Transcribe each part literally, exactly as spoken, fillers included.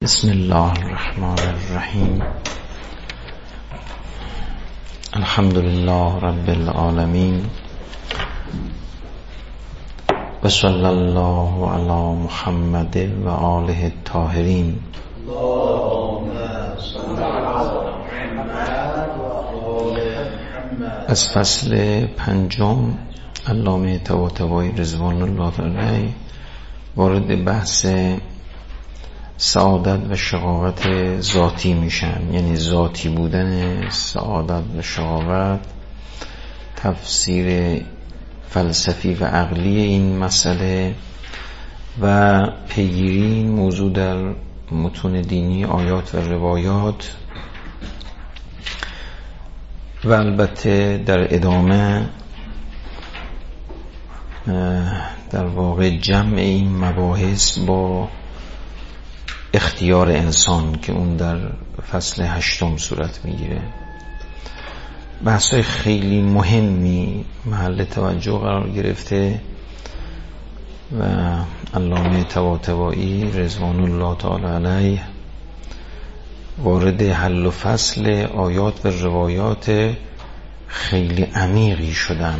بسم الله الرحمن الرحیم. الحمد لله رب العالمین و صلی الله علی محمد و آله الطاهرین. از فصل پنجم علامه طباطبایی رضوان الله علیه وارد بحث سعادت و شقاوت ذاتی میشن، یعنی ذاتی بودن سعادت و شقاوت، تفسیر فلسفی و عقلی این مسئله و پیگیری این موضوع در متون دینی، آیات و روایات، و البته در ادامه در واقع جمع این مباحث با اختیار انسان که اون در فصل هشتم صورت میگیره. بحثای خیلی مهمی محل توجه قرار گرفته و علامه طباطبایی رضوان الله تعالی علیه وارد حل و فصل آیات و روایات خیلی عمیقی شدن.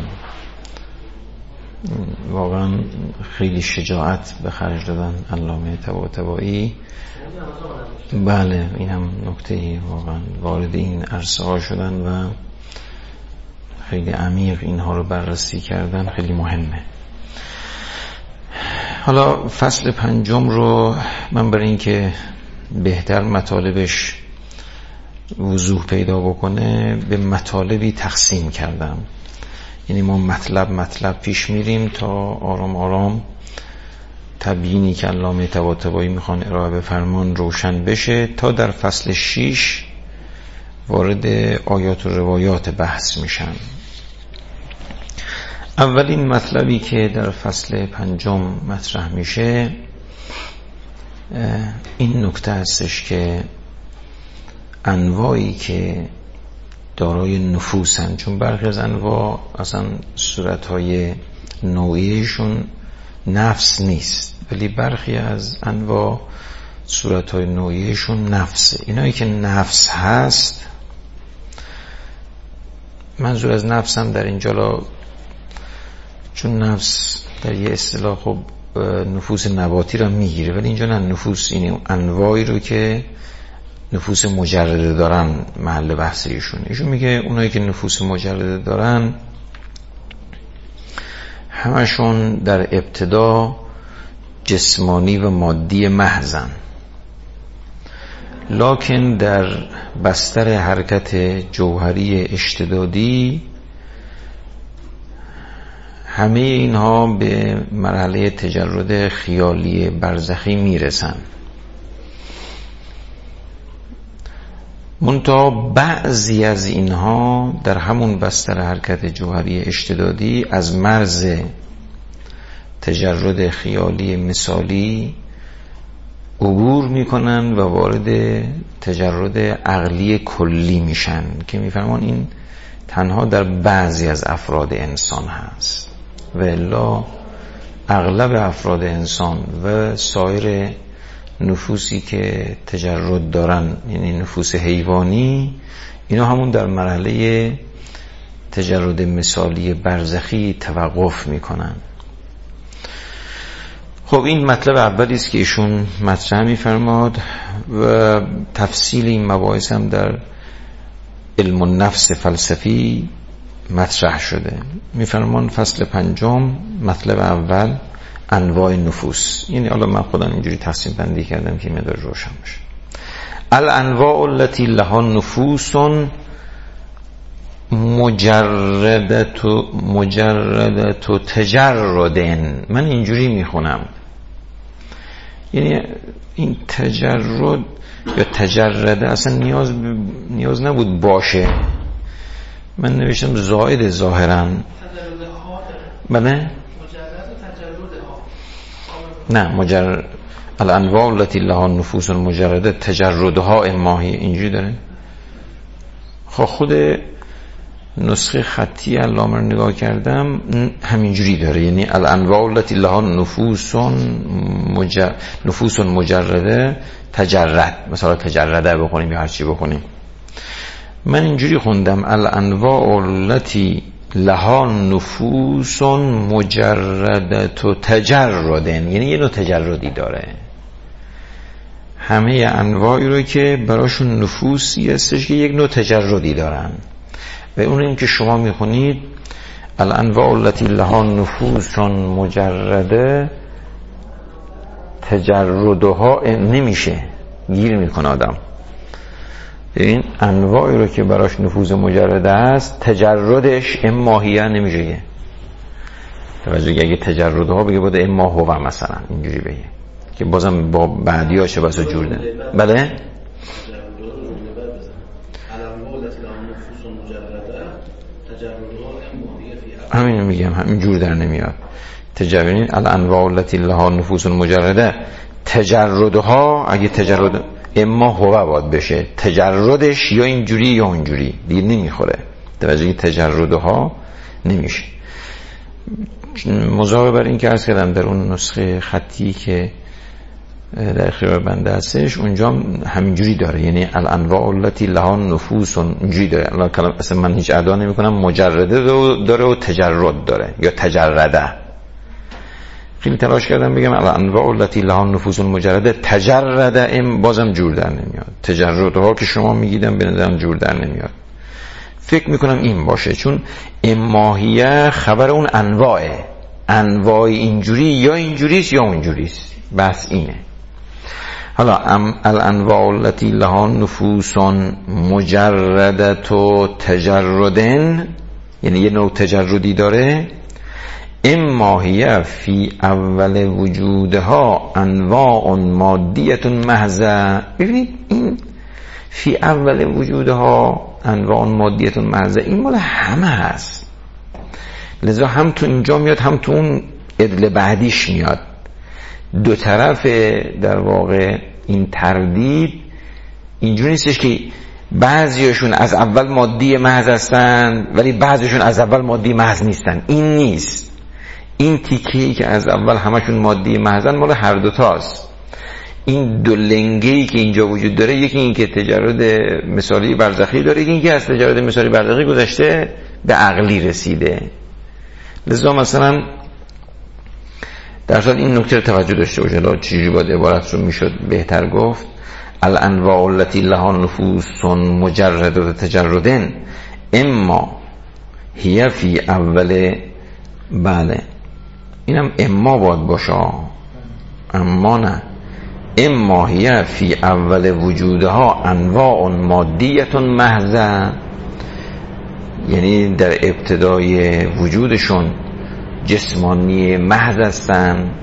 واقعا خیلی شجاعت به خرج دادن علامه طباطبایی. بله، این هم نکته، واقعا وارد این عرصه ها شدن و خیلی عمیق اینها رو بررسی کردن، خیلی مهمه. حالا فصل پنجم رو من برای اینکه بهتر مطالبش وضوح پیدا بکنه به مطالبی تقسیم کردم، یعنی ما مطلب مطلب پیش میریم تا آرام آرام تبیینی که علامه طباطبایی میخوان ارائه بفرمان روشن بشه تا در فصل شش وارد آیات و روایات بحث میشن. اولین مطلبی که در فصل پنجم مطرح میشه این نکته هستش که انواعی که دارای نفوسن، چون برخی از انواع اصلا صورتهای نوعیشون نفس نیست، ولی برخی از انواع صورتهای نوعیشون نفسه. اینایی که نفس هست، منظور از نفس هم در اینجا، چون نفس در یه اصطلاح خب نفوس نباتی را میگیره، ولی اینجا نه، نفوس این انواعی رو که نفوس مجرده دارن محل بحث ایشون. ایشون میگه اونایی که نفوس مجرده دارن همشون در ابتدا جسمانی و مادی محضن، لکن در بستر حرکت جوهری اشتدادی همه اینها به مرحله تجرد خیالی برزخی میرسن. منتها بعضی از اینها در همون بستر حرکت جوهری اشتدادی از مرز تجرد خیالی مثالی عبور میکنن و وارد تجرد عقلی کلی میشن که میفهمن این تنها در بعضی از افراد انسان هست و الا اغلب افراد انسان و سایر نفوسی که تجرد دارن، یعنی نفوس حیوانی، اینا همون در مرحله تجرد مثالی برزخی توقف میکنن. خب این مطلب اولی است که ایشون مطرح میفرماد و تفصیل این مباحث هم در علم النفس فلسفی مطرح شده. میفرمان فصل پنجم مطلب اول انواع نفوس، یعنی حالا من خودم اینجوری تقسیم بندی کردم که مقدار روشن بشه. الانواع التي لها نفوس مجردت مجردت تجردن. من اینجوری میخونم، یعنی این تجرد یا تجرده اصلا نیاز ب... نیاز نبود باشه. من نوشتم زائد ظاهرا. بله؟ نه، مجرد الانواع التي لها نفوس مجرده تجردها ماهی، اینجوری داره. خب خود نسخه خطی علامه رو نگاه کردم همینجوری داره، یعنی الانواع التي لها نفوس مجرد نفوس مجرده تجرد، مثلا تجرده بخونیم یا هر چی بخونیم. من اینجوری خوندم الانواع التي لها نفوس مجرده تجردن، یعنی یه نوع تجردی داره. همه انواعی رو که براشون نفوسی هستش که یک نوع تجردی دارن، و اون این که شما میخونید الانواع التي لها نفوس مجرده تجردها نمیشه، گیر میکنه آدم. این انواعی رو که براش نفوذ مجرده است تجردش اماهیه نمیشه. توجه، اگه تجردها بگه بوده اما هو مثلا اینجوری بگه که بازم با بعدی ها چه بسا جور ده. بله همین میگم، همین جور در نمیاد. تجربین الانواع التي لها نفوس مجرده تجردها، اگه تجرد اما هو باید بشه، تجردش یا اینجوری یا اونجوری دیگه نمیخوره. توجه، تجردها نمیشه. مضافه بر این که عرض کردم در اون نسخه خطی که در اختیار بنده هستش اونجا همینجوری داره، یعنی الانواع التي لها نفوس اینجوری داره. الله کلام اصلا من هیچ ادا نمی کنم، مجرده داره و تجرد داره یا تجرده. خیلی تلاش کردم بگم الانواع التي لها نفوس مجرده تجرده، ام بازم جور در نمیاد. تجردها که شما میگیدم به نظرم جور در نمیاد. فکر میکنم این باشه، چون اماهیه خبر اون انواعه، انواع اینجوری یا اینجوریست یا اونجوریست، بس اینه. حالا الانواع التي لها نفوس مجرده تو تجردن، یعنی یه نوع تجردی داره. اماهیه فی اول وجودها انواع مادیت محضه. ببینید این فی اول وجودها انواع مادیت محضه این مال همه هست، لذا هم تو اینجا میاد هم تو اون ادل بعدیش میاد. دو طرف در واقع این تردید اینجوری نیستش که بعضیشون از اول مادی محض هستن ولی بعضیشون از اول مادی محض نیستن. این نیست. این تیکه‌ای که از اول همشون مادی محضن مال هر دوتاست. این دو لنگه‌ای که اینجا وجود داره، یکی این که تجرد مثالی برزخی داره، یکی این که از تجرد مثالی برزخی گذشته به عقلی رسیده. لذا مثلا در صورت این نکته توجه داشته باشه. لا چیزی باید عبارت رو میشد بهتر گفت الانواع التي لها نفوس مجرده تجردن اما هی فی اول. بله اینم اما باید باشه، اما نه. اما هی فی اول وجودها انواع مادیت محضه، یعنی در ابتدای وجودشون جسمانی محض هستن،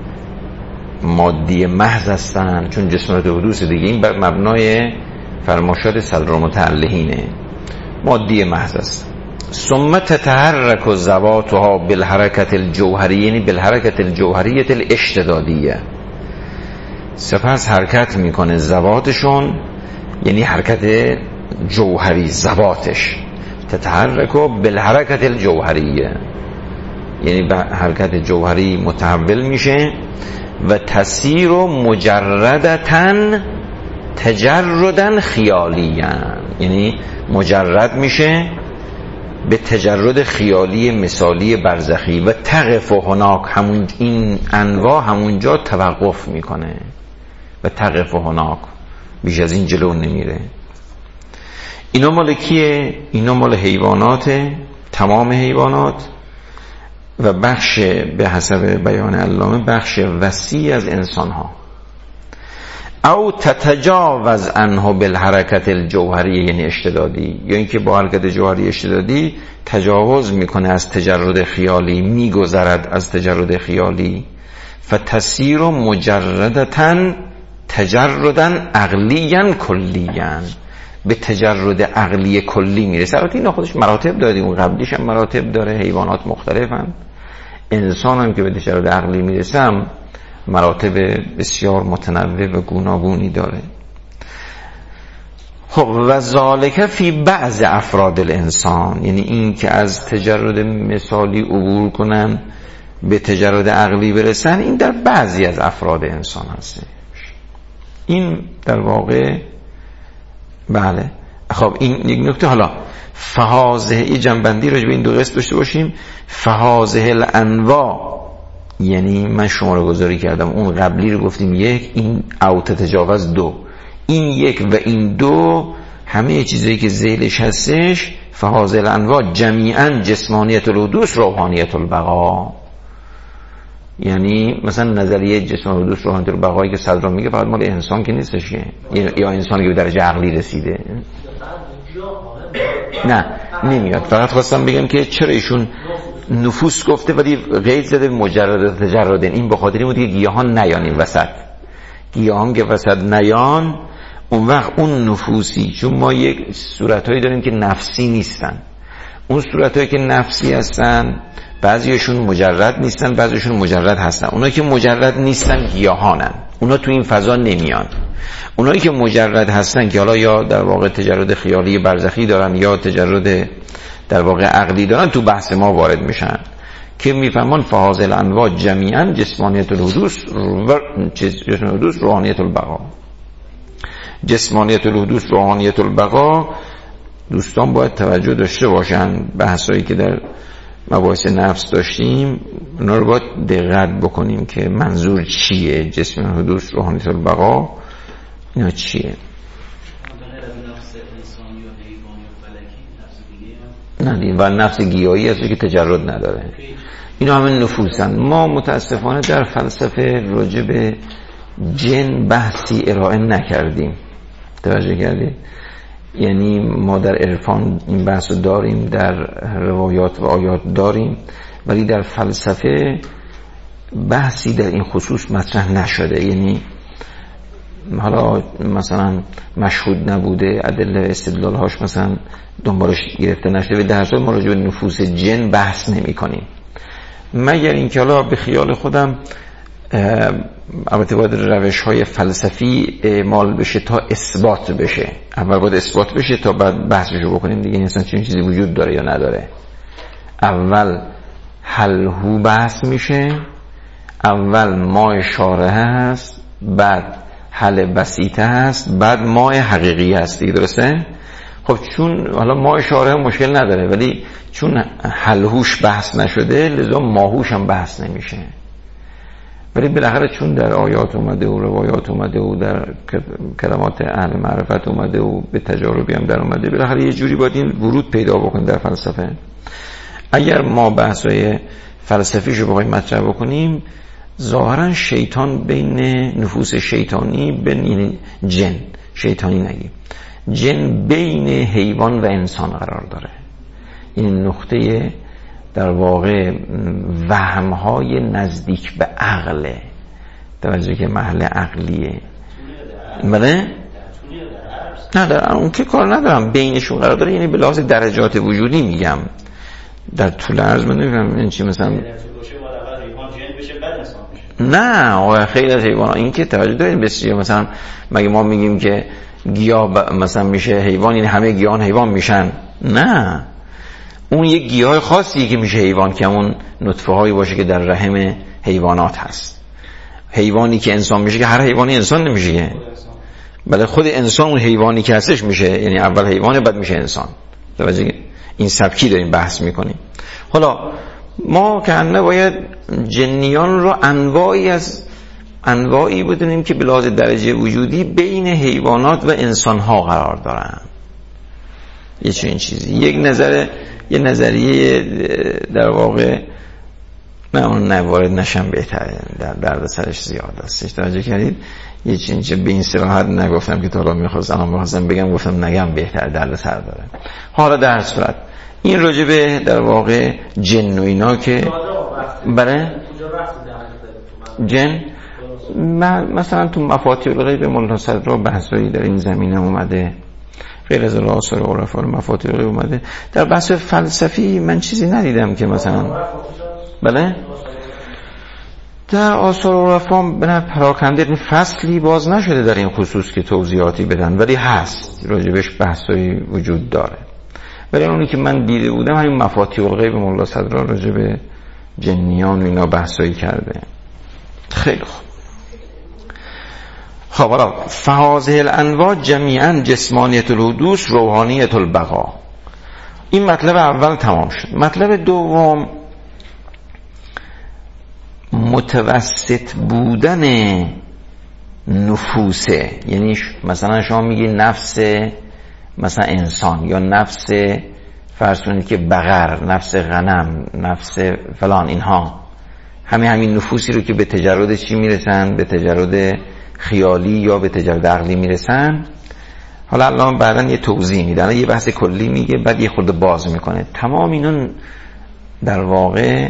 مادی محض هستن، چون جسمانات حدوث دیگه این بر مبنای فرماشات صدر متعلهینه، مادی محض هستن. ثم تتحرک ذواتها بالحرکت الجوهریه، یعنی بالحرکت الجوهریه الاشتدادیه. سپس حرکت میکنه ذواتشون، یعنی حرکت جوهری ذواتش. تتحرک بالحرکت الجوهریه، یعنی به حرکت جوهری متحول میشه. و تسیر مجردتن تجردن خیالیان، یعنی مجرد میشه به تجرد خیالی مثالی برزخی. و تقف هناک، همون این انواع همونجا توقف میکنه. و تقف هناک، بیش از این جلو نمیره. اینا مال کیه؟ اینا مال حیوانات، تمام حیوانات و بخش به حسب بیان علامه بخش وسیع از انسان ها. او تتجاوز عنه بالحرکت الجوهری، یعنی اشتدادی، یا اینکه با حرکت جوهری اشتدادی تجاوز میکنه از تجرد خیالی، میگذرد از تجرد خیالی. فتسیر مجردتن تجردن عقلیان کلیان، به تجرد عقلی کلی میرسه. البته اینا خودش مراتب داره، اون قبلیش هم مراتب داره، حیوانات مختلفن. انسان هم که به تجرد عقلی میرسه مراتب بسیار متنوع و گوناگونی داره. خب و ذالک فی بعض افراد الانسان، یعنی این که از تجرد مثالی عبور کنن به تجرد عقلی برسن، این در بعضی از افراد انسان هست. این در واقع بله. خب این یک نکته. حالا فهازه ای جنبندی راجع به این دو قسم داشته باشیم. فهازه الانواع، یعنی من شماره گذاری کردم، اون قبلی رو گفتیم یک، این او تتجاوز دو، این یک و این دو همه چیزایی که ذیلش هستش فهازه الانواع جمیعا جسمانیت الحدوث روحانیت البقا. یعنی مثلا نظریه جسم الحدوث روحانیت البقایی که صدرا میگه فقط مال انسان که نیستش که، یا انسانی که به درجه عقلی رسیده، نه نمیاد. فقط خواستم بگم که چرا ایشون نفوس گفته ولی قید زده مجرد تجردن، این به خاطر این بود که گیاهان نیان این وسط، گیاهان که وسط نیان، اون وقت اون نفوسی، چون ما یک صورتهایی داریم که نفسی نیستن، اون صورتهایی که نفسی هستن بعضیشون مجرد نیستن، بعضیشون مجرد هستن. اونایی که مجرد نیستن گیاهانن، اونا تو این فضا نمیان. اونایی که مجرد هستن که حالا یا در واقع تجرد خیالی برزخی دارن یا تجرد در واقع عقلی دارن، تو بحث ما وارد میشن که میفهمن فهازل انواع جمیعا جسمانیت الحدوث و جسم الحدوث روحانیت البقا. جسمانیت الحدوث روحانیت البقا دوستان باید توجه داشته باشن. بحثایی که در مباحث نفس داشتیم اونا رو باید دقت بکنیم که منظور چیه، جسم الحدوث روحانیت البقا اینا چیه. نه و نفس گیاهی هست که تجرد نداره، اینا همه نفوسن. ما متاسفانه در فلسفه راجع به جن بحثی ارائه نکردیم، توجه کردید؟ یعنی ما در عرفان این بحث رو داریم، در روایات و آیات داریم، ولی در فلسفه بحثی در این خصوص مطرح نشده. یعنی حالا مثلا مشهود نبوده، ادله استدلال هاش مثلا دنبالش گرفته نشده، و در حال ما راجع به نفوس جن بحث نمی کنیم، مگر اینکه حالا به خیال خودم البته باید روش های فلسفی اعمال بشه تا اثبات بشه. اول باید اثبات بشه تا بعد بحثشو بکنیم دیگه، اصلا چنین چیزی وجود داره یا نداره. اول حل هو بحث میشه، اول ما اشاره هست، بعد حل بسیطه هست، بعد ما حقیقی هست دیگه، درسته؟ خب چون حالا ما اشاره مشکل نداره، ولی چون حل هوش بحث نشده لذا ماهوش هم بحث نمیشه. ولی بالاخره چون در آیات اومده و روایات اومده و در کلمات اهل معرفت اومده و به تجاربی هم در اومده، بالاخره یه جوری باید این ورود پیدا بکنه در فلسفه. اگر ما بحثای فلسفیشو بخوایم مطرح بکنیم، ظاهرا شیطان بین نفوس شیطانی، بین جن شیطانی نگیم، جن بین حیوان و انسان قرار داره. این نقطه در واقع وهم‌های نزدیک به عقله، توجه که محل عقلیه. بله؟ نه در اون که کار ندارم، بینشون قرار داره، یعنی به لحاظ درجات وجودی میگم. در طول عرض من نمی‌فهمم این چی مثلا نه آقا خیلی از حیوان این که توجه دارین بسیار، مثلا مگه ما میگیم که گیاه مثلا میشه حیوان، یعنی همه گیاهان حیوان میشن؟ نه، اون یک گیاه خاصی که میشه حیوان که اون نطفه هایی باشه که در رحم حیوانات هست. حیوانی که انسان میشه که هر حیوانی انسان نمیشه، بله خود انسان اون حیوانی که هستش میشه، یعنی اول حیوانه بعد میشه انسان. توجه این سبکی داریم بحث میکنیم. حالا ما که همه باید جنیان رو انواعی از انواعی بدونیم که به لحاظ درجه وجودی بین حیوانات و انسان ها قرار دارن. یه چنین چیزی، یک نظر یه نظریه در واقع من اون نوارد نشم بهتره، در درد سرش زیاد است. توجه کردید؟ یه چنین چیز به این صراحت نگفتم که تا حالا میخواستم الان میخواستم بگم، گفتم نگم بهتر، درد سر داره. حالا در هر صورت این راجبه در واقع جن و اینا که برای جن مثلا تو مفاتیح الغیب مولانا صدرا بحثایی در این زمینه اومده، غیر از آثار عرفا مفاتیح الغیب اومده. در بحث فلسفی من چیزی ندیدم که مثلا بله در آثار عرفا به پراکنده این فصلی باز نشده در این خصوص که توضیحاتی بدن، ولی هست راجبش بحثایی وجود داره. ولی اونی که من دیده بودم همین مفاتیح الغیب مولا صدرا راجب جنیان و اینا بحثایی کرده. خیلی خوب. خب حالا فهذه الانواع جمیعا جسمانیت الحدوث روحانیت البقا. این مطلب اول تمام شد. مطلب دوم متوسط بودن نفوسه. یعنی مثلا شما میگی نفس مثلا انسان یا نفس فرض کنید که بقر، نفس غنم، نفس فلان، اینها همه همین نفوسی رو که به تجرد چی میرسن؟ به تجرد خیالی یا به تجرد عقلی میرسن. حالا الان بعدن یه توضیح میدن، یه بحث کلی میگه بعد یه خورده باز میکنه. تمام اینا در واقع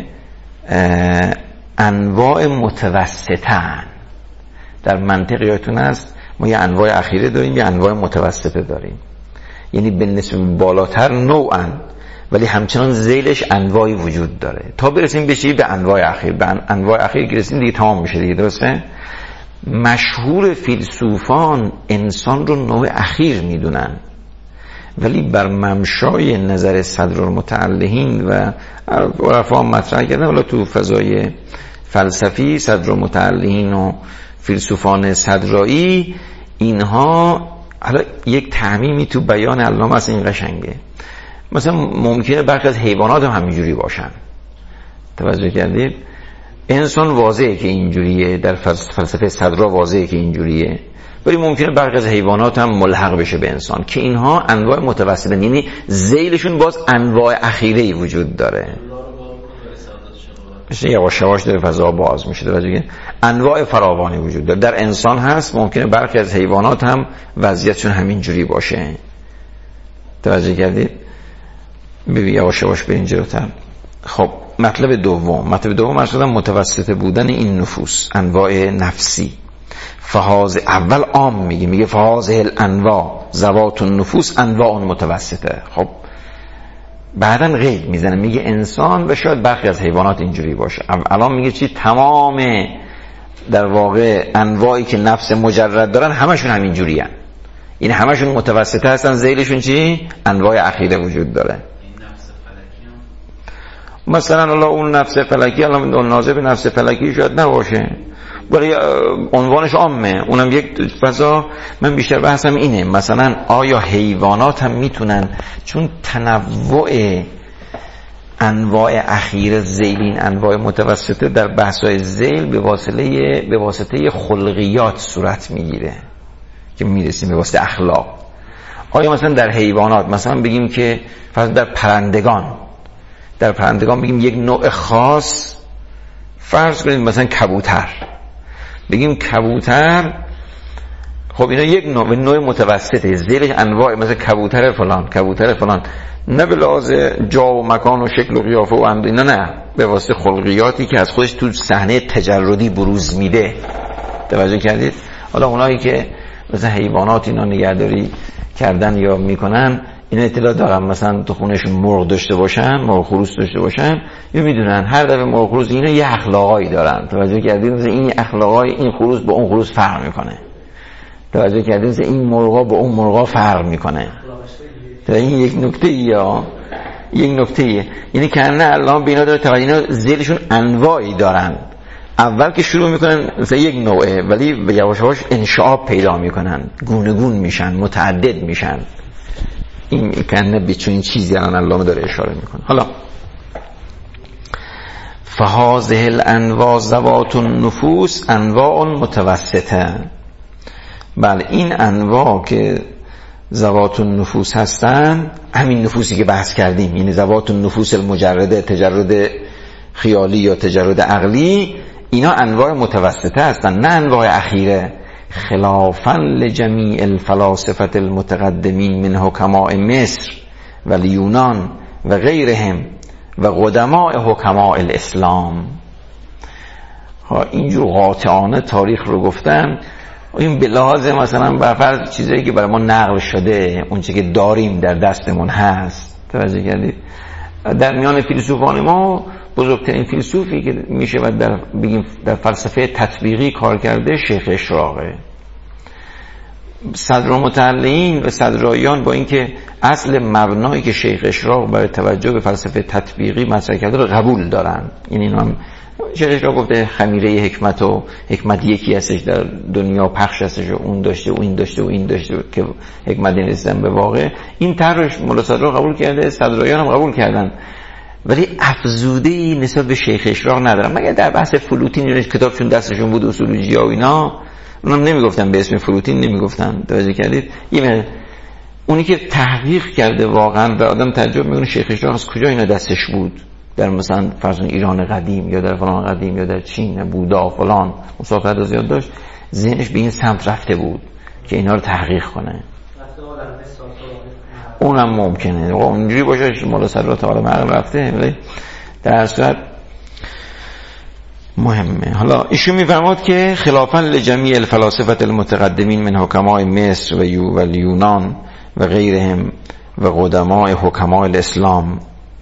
انواع متوسطن. در منطق یادتون هست ما یه انواع اخیره داریم، یه انواع متوسطه داریم، یعنی به نسبت بالاتر نوعن ولی همچنان ذیلش انواعی وجود داره تا برسیم بشی به انواع اخیر. به انواع اخیر که رسیم دیگه تمام میشه دیگه، درسته؟ مشهور فیلسوفان انسان رو نوع اخیر میدونن، ولی بر ممشای نظر صدرالمتعلهین و عرفا مطرح کردن، ولی تو فضای فلسفی صدرالمتعلهین و فیلسوفان صدرایی اینها حالا یک تعمیمی تو بیان علامه است. این قشنگه. مثلا ممکنه برخی از حیوانات هم همینجوری باشن، توجه کردید؟ انسان واضحه که اینجوریه، در فلسفه صدرا واضحه که اینجوریه، ولی ممکنه برخی از حیوانات هم ملحق بشه به انسان که اینها انواع متوسطه، یعنی ذیلشون باز انواع اخیره‌ای وجود داره. مثل یواش یواش در فضا باز میشه، توجه. انواع فراوانی وجود داره. در انسان هست، ممکنه برخی از حیوانات هم وضعیتشون همینجوری باشه. توجه کردید؟ ببین یواش یواش بریم جلوتر. خب مطلب دوم، مطلب دوم اصلا متوسط بودن این نفوس، انواع نفسی. فهاز اول عام میگه، میگه فهازه الانواع ذوات النفوس انواع متوسطه. خب بعدن قید میزنه، میگه انسان و شاید برخی از حیوانات اینجوری باشه. الان میگه چی؟ تمام در واقع انواعی که نفس مجرد دارن همشون همینجوری هن. این همشون متوسطه هستن، ذیلشون چی؟ انواع اخیره وجود داره. مثلا الله اون نفس فلکی، الان ناظر به نفس فلکی شاید نباشه، ولی عنوانش عامه، اونم یک فضا. من بیشتر بحثم اینه، مثلا آیا حیوانات هم میتونن، چون تنوع انواع اخیر ذیلین انواع متوسطه در بحث‌های ذیل به واسطه به واسطه خلقیات صورت میگیره که میرسیم به واسطه اخلاق. آیا مثلا در حیوانات مثلا بگیم که فرض در پرندگان در پرندگان بگیم یک نوع خاص، فرض کنید مثلا کبوتر، بگیم کبوتر، خب اینا یک نوع نوع متوسطه، زیرش انواع، مثلا کبوتر فلان کبوتر فلان، نه به لحاظ جا و مکان و شکل و قیافه و اند اینا، نه، به واسطه خلقیاتی که از خودش تو صحنه تجردی بروز میده. توجه کردید؟ حالا اونایی که مثلا حیوانات اینا نگهداری کردن یا میکنن، این اطلاع دارم، مثلا تو خونهشون مرغ داشته باشن، مرغ خروس داشته باشن، یا میدونن هر دفعه مرغ خروس اینا یه اخلاقایی دارن. توجه کردید؟ مثلا این اخلاقای این خروس با اون خروس فرق میکنه. توجه کردید؟ مثلا این مرغا با اون مرغا فرق میکنه. تا این یک نکته یا یک نکته، یعنی که نه الله بینا داره توجه، اینا زیرشون انواعی دارن. اول که شروع میکنن مثلا یک نوعه، ولی یواش یواش انشعاب پیدا میکنن، گونه گون میشن، متعدد میشن. این کنه به چون چیزی الان علامه داره اشاره میکنه. حالا فهازه الانواع ذوات النفوس انواع متوسطه. بله، این انواع که ذوات النفوس هستن، همین نفوسی که بحث کردیم، یعنی ذوات النفوس المجرده، تجرد خیالی یا تجرد عقلی، اینا انواع متوسطه هستن، نه انواع اخیره. خلافا لجمیع الفلاسفه المتقدمین من حکماء مصر و لیونان و غیرهم و قدماء حکماء الاسلام. ها اینجور قاطعانه تاریخ رو گفتن. این به لحاظ مثلا برفرض چیزایی که برای ما نقل شده، اون چیزی که داریم در دستمون هست. توجه کردید؟ در میان فیلسوفان ما بزرگترین فیلسوفی که میشه و در بگیم در فلسفه تطبیقی کار کرده شیخ اشراقه. صدرالمتعلقین و صدرایان با اینکه اصل مبنایی که شیخ اشراق برای توجه به فلسفه تطبیقی مطرح کرده رو قبول دارن. یعنی اینو هم شیخ اشراق گفته خمیره حکمت و حکمت یکی هستش در دنیا پخش هستش و اون داشته و این داشته و این داشته که حکمت نرسیدن به واقع. این طرحش مولا صدرا قبول کرده، صدرایان هم قبول کردن، ولی افزوده‌ای نسبت به شیخ اشراق ندارن. مگر در بحث فلوتین کتابشون دستشون بود اصولوجی و اینا، اونم نمیگفتن به اسم فلوتین نمیگفتن. توجه کردید؟ یه اونی که تحقیق کرده واقعا و آدم تعجب میکنه شیخ اشراق از کجا اینا دستش بود، در مثلا فرض ایران قدیم یا در فلان قدیم یا در چین بودا فلان مسافرت زیاد داشت، ذهنش به این سمت رفته بود که اینا رو تحقیق کنه. اونم ممکنه اونجوری باشه مولا صدرا تا عالم عقل رفته، ولی در صورت مهمه. حالا ایشون میفرماد که خلافاً لجمیع الفلاسفه المتقدمین من حکماء مصر و یو و یونان و غیرهم و قدماء حکماء الاسلام.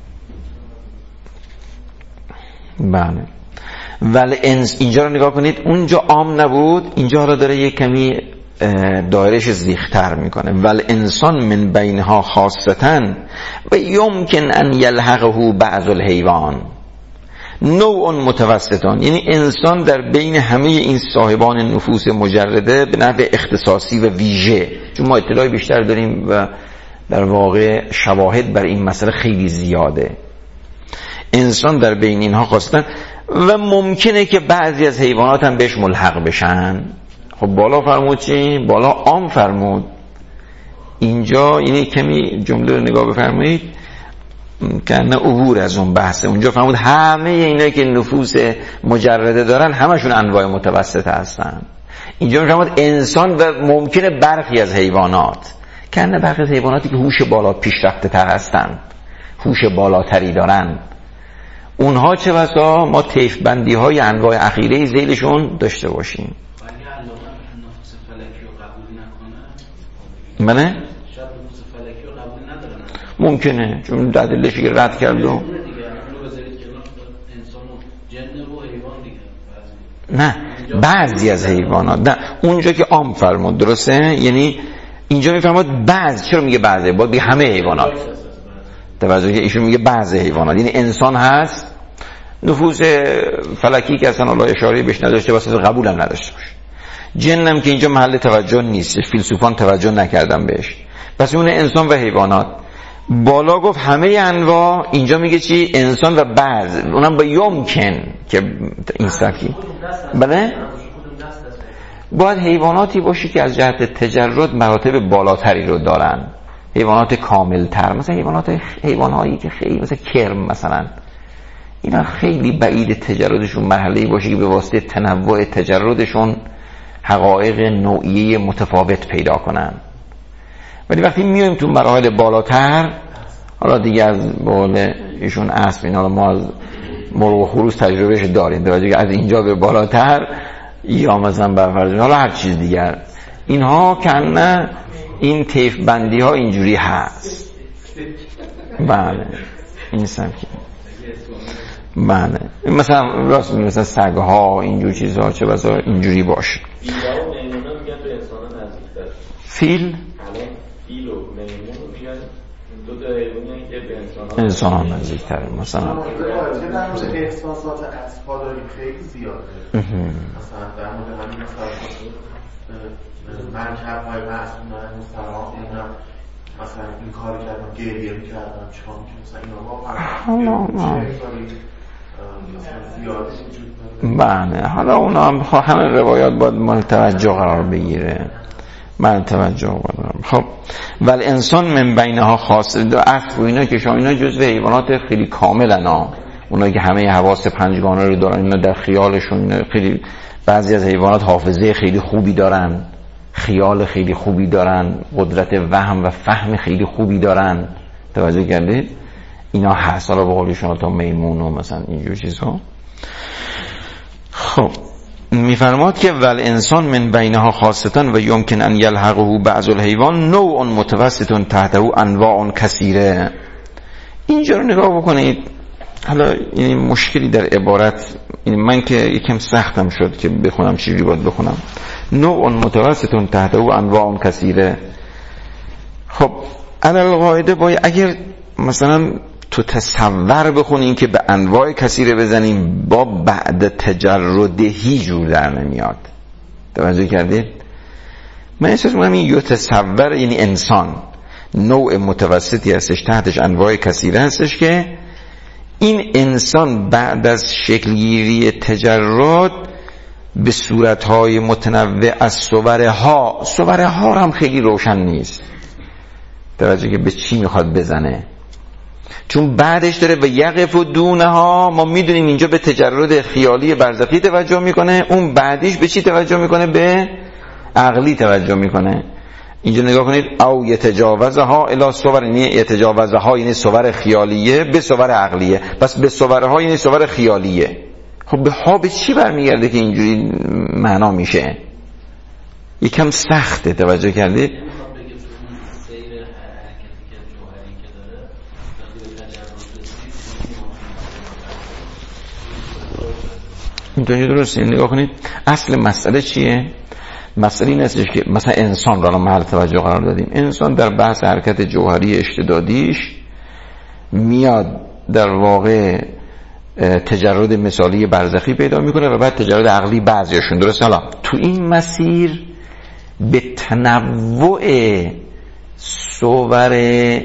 بله. ولی اینجا رو نگاه کنید، اونجا عام نبود، اینجا را داره یک کمی دایرش زیختر میکنه. ول انسان من بینها خاصتن و یمکن ان یلحقه بعض الحیوان نوع متوسطان. یعنی انسان در بین همه این صاحبان نفوس مجرده به نحو اختصاصی و ویژه، چون ما اطلاعی بیشتر داریم و در واقع شواهد بر این مسئله خیلی زیاده، انسان در بین اینها خاصتن و ممکنه که بعضی از حیوانات هم بهش ملحق بشن. خب بالا فرمود چی؟ بالا عام فرمود. اینجا یعنی کمی جمله رو نگاه بفرمایید که نه عبور از اون بحثه. اونجا فرمود همه اینایی که نفوس مجرده دارن همشون انواع متوسطه هستن. اینجا فرمود انسان و ممکنه برخی از حیوانات، که نه برخی از حیواناتی که هوش بالا پیشرفته تر هستن، هوش بالاتری دارن، اونها چه بسا ما طیف بندی های انواع اخیره ذیلشون داشته باشیم. منه؟ شاید نفوس فلکی رو قبول ندارن. ممکنه، چون دلیلش که رد کرد و نه بعضی از حیوانات، نه اونجا که عام فرمود درسته، یعنی اینجا میفرماد بعض. چرا میگه بعضی؟ باید بگه همه حیوانات. توجه که ایشون میگه بعضی حیوانات، یعنی انسان هست نفوس فلکی که اصلا الله اشاره بهش نداشته واسه قبول هم نداشته باشه. جنم که اینجا محل توجه نیست، فیلسوفان توجه نکردن بهش، پس اون انسان و حیوانات. بالا گفت همه انواع، اینجا میگه چی؟ انسان و بعض، اونم با یمکن که این سکی. بله؟ باید حیواناتی باشی که از جهت تجرد مراتب بالاتری رو دارن، حیوانات کاملتر، مثلا حیوانات حیوانایی که خیلی مثلا کرم مثلا، اینا خیلی بعید تجردشون مرحله‌ای باشه که به واسطه تنوع تجردشون حقایق نوعیه متفاوت پیدا کنن. ولی وقتی میایم تو مراحل بالاتر، حالا دیگه از بقول ایشون اسب اینا ما از مرغ و خروس تجربهش داریم، درجه از اینجا به بالاتر یا مثلا برفرض حالا هر چیز دیگر، اینها کنه این طیف بندی ها اینجوری هست. بله این سمکی بله مثلا راست میگه مثلا سگ ها اینجور چیزها چه بسا اینجوری باشه. فیل فیل و میمون میگن دو تا حیوانی که به انسان انسان ها نزدیک‌تره. مثلا احساسات اصفا داریم خیلی زیاده، مثلا در مورد همین مثلا مرکب های معصومه مثلا مثلا این کار کردم گریه میکردم چون مثلا این واقعا بله. حالا اونا هم همه روایات باید مال توجه قرار بگیره، من توجه بدارم. خب ولی انسان من بینها خاصه دو اسب و اینا که شما اینا جزو حیوانات خیلی کاملن ها، اونا که همه حواس پنجگانه رو دارن، اینا در خیالشون خیلی، بعضی از حیوانات حافظه خیلی خوبی دارن، خیال خیلی خوبی دارن، قدرت وهم و فهم خیلی خوبی دارن. توجه کردید؟ اینا هست. حالا به قول شما تا میمون و مثلا اینجور چیزها. خب میفرماد که ول انسان من بینها خاصتن و یمکن ان یلحقه بعض الحیوان نوع متوسط تحته انواع کثیره. اینجا رو نگاه بکنید، حالا این مشکلی در عبارت، این من که یکم سختم شد که بخونم چیزی باید بخونم. نوع متوسط تحت او انواع کثیره. خب علل قاعده باید اگر مثلا تو تصور بخونیم که به انواع کثیره بزنیم، با بعد تجرد هیچ جور در نمیاد. توجه کردید؟ من احساس می‌کنم این یو تصور یعنی انسان نوع متوسطی هستش، تحتش انواع کثیره هستش که این انسان بعد از شکلگیری تجرد به صورتهای متنوع از صوره ها، صوره ها هم خیلی روشن نیست توجه که به چی میخواد بزنه، چون بعدش داره و یقف و دونه ها. ما میدونیم اینجا به تجرد خیالی برزخی توجه میکنه، اون بعدیش به چی توجه میکنه؟ به عقلی توجه میکنه. اینجا نگاه کنید، او یتجاوزها الی صور، یعنی یتجاوزها یعنی صور خیالیه به صور عقلیه، پس به صورها یعنی صور خیالیه. خب به ها به چی برمیگرده که اینجوری معنا میشه؟ یکم سخته. توجه کردید؟ اینطوری درسته. نگاه کنید اصل مسئله چیه؟ مسئله این هستش که مثلا انسان را محل توجه قرار دادیم. انسان در بحث حرکت جوهری اشتدادیش میاد در واقع تجرد مثالی برزخی پیدا میکنه و بعد تجرد عقلی بعضیشون. درست؟ حالا تو این مسیر به تنوع صور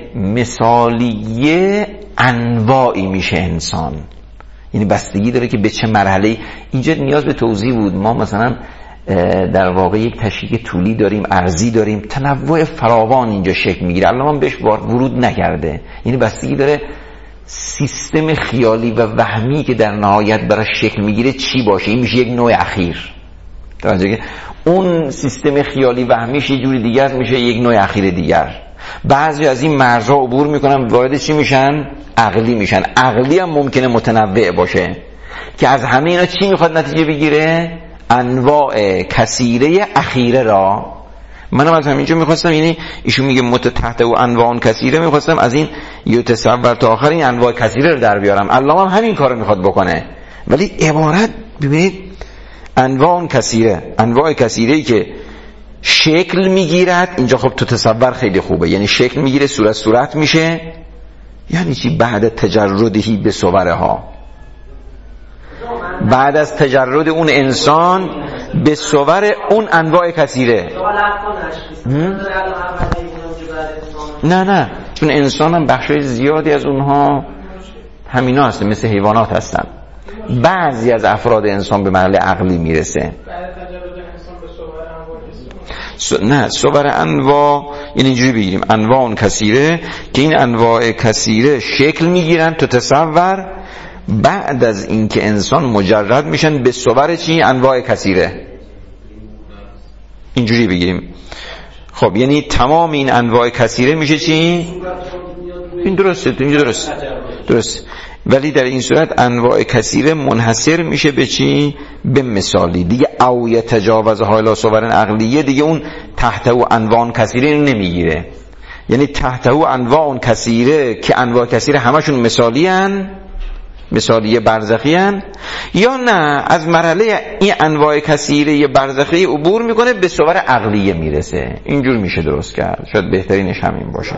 مثالیه انواعی میشه انسان. یعنی بستگی داره که به چه مرحله. اینجا نیاز به توضیح بود. ما مثلا در واقع یک تشریح طولی داریم، عرضی داریم، تنوع فراوان اینجا شکل میگیره. الان من بهش ورود نکرده. یعنی بستگی داره سیستم خیالی و وهمی که در نهایت برای شکل میگیره چی باشه. این میشه یک نوع اخیر. توجه، اون سیستم خیالی وهمیش یه جوری دیگر میشه یک نوع اخیر دیگر. بعضی از این مرزها عبور میکنن، وارد چی میشن؟ عقلی میشن. عقلی هم ممکنه متنوع باشه که از همه اینا چی میخواد نتیجه بگیره؟ انواع کثیره اخیره را. منم از همینجا میخواستم، یعنی ایشون میگه مت تحت و انواع کثیره، میخواستم از این یه تصور تا آخر این انواع کثیره رو در بیارم. الله هم همین کارو میخواد بکنه، ولی عبارت ببینید انواع کثیره، انواع کثیره‌ای که شکل میگیرد. اینجا خب تو تصور خیلی خوبه، یعنی شکل میگیره، صورت صورت میشه. یعنی چی؟ بعد تجردهی به صوره ها، بعد از تجرد اون انسان به صور اون انواع کثیره. نه نه، چون انسان هم بخشای زیادی از اونها همینا هستن، مثل حیوانات هستن. بعضی از افراد انسان به مرحله عقلی میرسه. نه، صور انواع یعنی اینجوری بگیریم انواع کثیره، که این انواع کثیره شکل میگیرن تو تصور بعد از اینکه انسان مجرد میشن به صور چی؟ انواع کثیره. اینجوری بگیریم. خب یعنی تمام این انواع کثیره میشه چی؟ این درسته، اینجا درست درست. ولی در این صورت انواع کثیره منحصر میشه به چی؟ به مثالی دیگه. او یتجاوزها الی صور عقلیه، دیگه اون تحت او انواع کثیره اینو نمیگیره. یعنی تحت او انواع کثیره که انواع کثیره همشون مثالی هن، مثالی برزخی هن، یا نه از مرحله این انواع کثیره برزخی عبور میکنه به صور عقلیه میرسه. اینجور میشه درست کرد. شاید بهترینش همین باشه.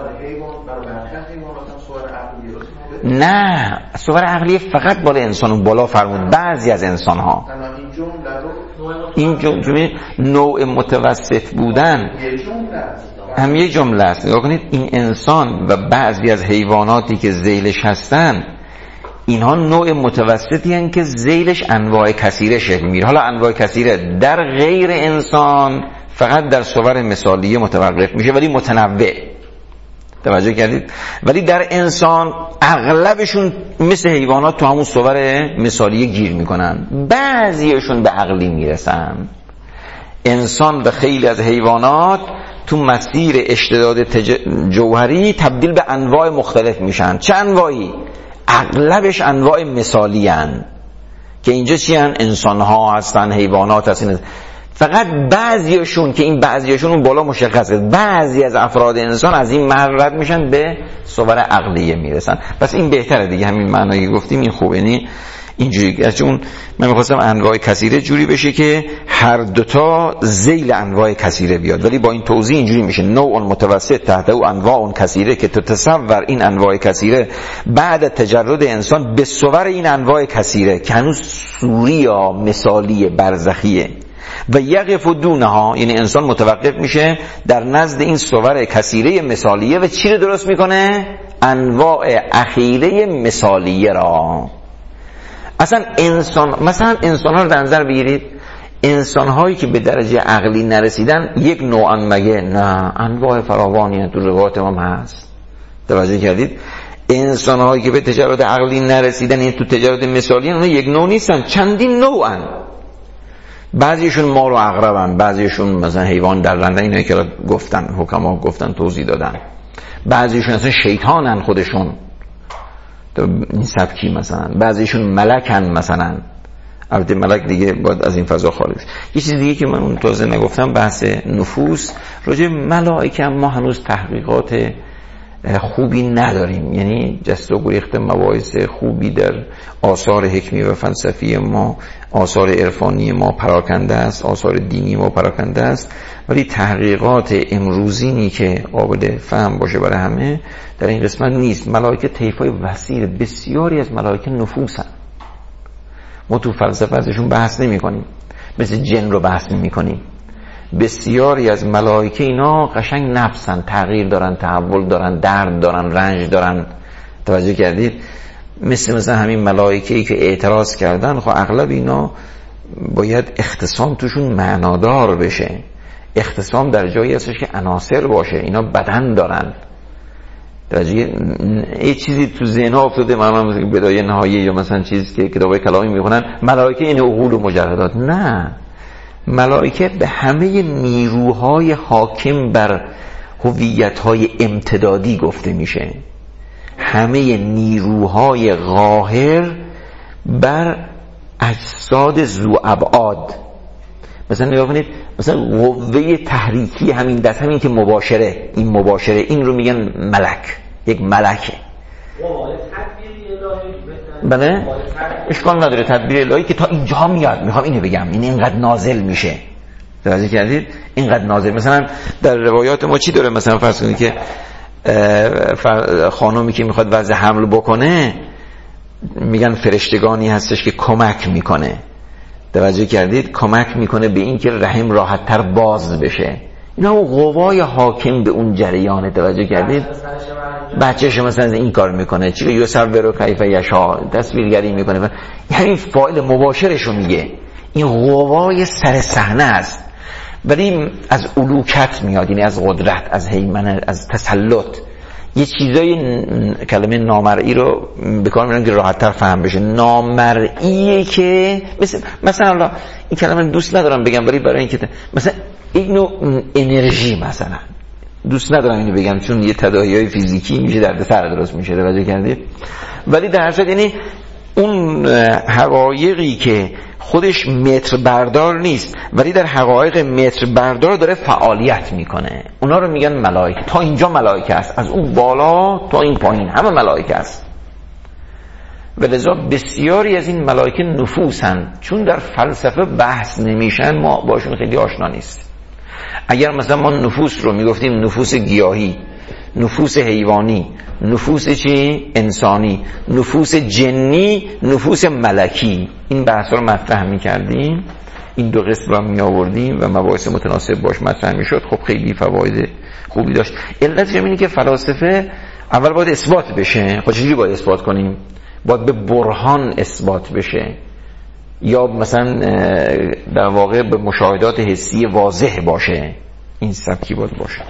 نه، صور عقلیه فقط بالا انسان، بالا فرمود بعضی از انسان ها. این جمله نوع متوسط بودن هم یه جمله است. نگاه کنید این انسان و بعضی از حیواناتی که ذیلش هستن، اینها نوع متوسطی هستند که ذیلش انواع کثیره شکل میگیره. حالا انواع کثیره در غیر انسان فقط در صور مثالیه متوقف میشه، ولی متنوع. توجه کردید؟ ولی در انسان اغلبشون مثل حیوانات تو همون صور مثالیه گیر میکنن، بعضیشون به عقلی میرسن. انسان و خیلی از حیوانات تو مسیر اشتداد تج... جوهری تبدیل به انواع مختلف میشن. چه انواعی؟ اغلبش انواع مثالی هن که اینجا چی هن؟ انسان ها هستن، حیوانات هستن. فقط بعضیاشون که این بعضیاشون اون بالا مشخصه، بعضی از افراد انسان از این مرحله رد میشن به صور عقلیه میرسن. پس این بهتره دیگه، همین معنایی گفتیم این خوبه. یعنی اینجوری گرچه اون من میخواستم انواع کثیره جوری بشه که هر دوتا ذیل انواع کثیره بیاد، ولی با این توضیح اینجوری میشه نوع متوسط تحت او انواع کثیره که تتصور این انواع کثیره بعد تجرد انسان به صور این انواع کثیره که هنوز صوری یا مثالی برزخیه و یقف دونها، یعنی انسان متوقف میشه در نزد این صور کثیره مثالیه و چی رو درست میکنه؟ انواع اخیره مثالیه را. اصلا انسان، مثلا انسان ها رو در نظر بگیرید، انسان هایی که به درجه عقلی نرسیدن یک نوعا مگه؟ نه، انواع فراوانی تو روایات ما هست. توجه کردید؟ انسان هایی که به تجرد عقلی نرسیدن، این تو تجرد مثالی اونها یک نوع نیستن، چندین نوعن. بعضیشون مار و عقربن، بعضیشون مثلا حیوان درنده، اینایی که گفتن حکما گفتن توضیح دادن. بعضیشون اصلا شیطانن خودشون، این سبکی مثلا. بعضیشون ملکن مثلا، البته ملک دیگه باید از این فضا خارج. یه چیز دیگه که من اون تازه نگفتم بحث نفوس. راجع ملائکه ما هنوز تحقیقات خوبی نداریم، یعنی جست و گریخت مباحث خوبی در آثار حکمی و فلسفی ما، آثار عرفانی ما پراکنده است، آثار دینی ما پراکنده است، ولی تحقیقات امروزینی که قابل فهم باشه برای همه در این قسمت نیست. ملائکه طیفای وسیع، بسیاری از ملائکه نفوسن. ما تو فلسفه ازشون بحث نمی کنیم، مثل جن رو بحث نمی کنیم. بسیاری از ملائکه اینا قشنگ نفسن، تغییر دارن، تحول دارن، درد دارن، رنج دارن. توجه کردید؟ مثل مثلا همین ملائکه‌ای که اعتراض کردن، خب اغلب اینا باید اختصام توشون معنادار بشه. اختصام در جایی هستش که عناصر باشه، اینا بدن دارن. توجه یه چیزی تو ذهن‌ها افتاده، مثلا بدایه نهایه یا مثلا چیز که کتابای کلامی میخونن ملائکه این عقول و مجردات. نه، ملائکه به همه نیروهای حاکم بر هویت‌های امتدادی گفته میشه، همه نیروهای قاهر بر اجساد ذو ابعاد. مثلا نگاه کنید، مثلا قوه تحریکی همین دست، همین که مباشره، این مباشره، این رو میگن ملک، یک ملکه. بله؟ اشکال نداره، تدبیر الهی که تا اینجا میاد، میخوام اینو بگم، این اینقدر نازل میشه. توجه کردید؟ اینقدر نازل. مثلا در روایات ما چی داره؟ مثلا فرض کنید که خانومی که میخواد وضع حمل بکنه، میگن فرشتگانی هستش که کمک میکنه. توجه کردید؟ کمک میکنه به این که رحم راحت تر باز بشه. اینا اون قوای حاکم به اون جریانه. توجه کردید؟ بچه‌ش مثلا این کار میکنه، چی یوسف برو کیف یشا، تصویرگری میکنه، یعنی فاعل مباشرشو میگه. این قوای سر صحنه است، ولی از الوکت میاد، یعنی از قدرت، از هیمنه، از تسلط. یه چیزای کلمه نامرئی رو به کار میبرن که راحت‌تر فهم بشه. نامرئیه که مثل مثلا این کلمه دوست ندارم بگم، ولی برای اینکه مثلا این نوع انرژی مثلا دوست ندارم اینو بگم چون یه تداعی‌های فیزیکی میشه، دردسر درست میشه. توجه کردید؟ ولی در هر صورت یعنی اون حقایقی که خودش متر بردار نیست ولی در حقایق متر بردار داره فعالیت میکنه، اونا رو میگن ملائکه. تا اینجا ملائکه است، از اون بالا تا این پایین همه ملائکه است. ولذا بسیاری از این ملائکه نفوسن، چون در فلسفه بحث نمیشن ما باشون خیلی آشنا نیست. اگر مثلا ما نفوس رو میگفتیم نفوس گیاهی، نفوس حیوانی، نفوس چی؟ انسانی، نفوس جنی، نفوس ملکی، این بحث رو مطرح میکردیم، این دو قسم رو می آوردیم و مباحث متناسب باش مطرح میشد. خب خیلی فواید خوبی داشت. علتش اینه که فلاسفه اول باید اثبات بشه. خب چجوری باید اثبات کنیم؟ باید به برهان اثبات بشه، یا مثلا در واقع به مشاهدات حسی واضح باشه. این سبکی باید باشه.